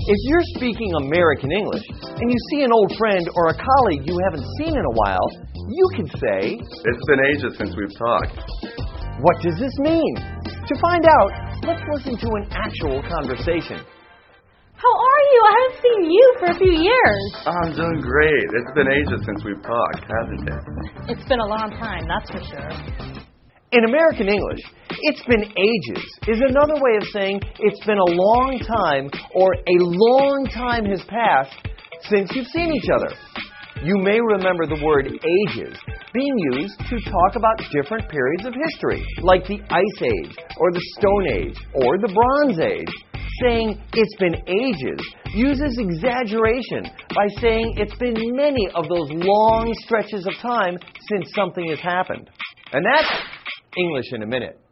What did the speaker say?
If you're speaking American English and you see an old friend or a colleague you haven't seen in a while, you can say, "It's been ages since we've talked." What does this mean? To find out, let's listen to an actual conversation. How are you? I haven't seen you for a few years. I'm doing great. It's been ages since we've talked, hasn't it? It's been a long time, that's for sure. In American English, "it's been ages" is another way of saying it's been a long time or a long time has passed since you've seen each other. You may remember the word ages being used to talk about different periods of history, like the Ice Age, or the Stone Age, or the Bronze Age. Saying "it's been ages" uses exaggeration by saying it's been many of those long stretches of time since something has happened. And that's English in a minute.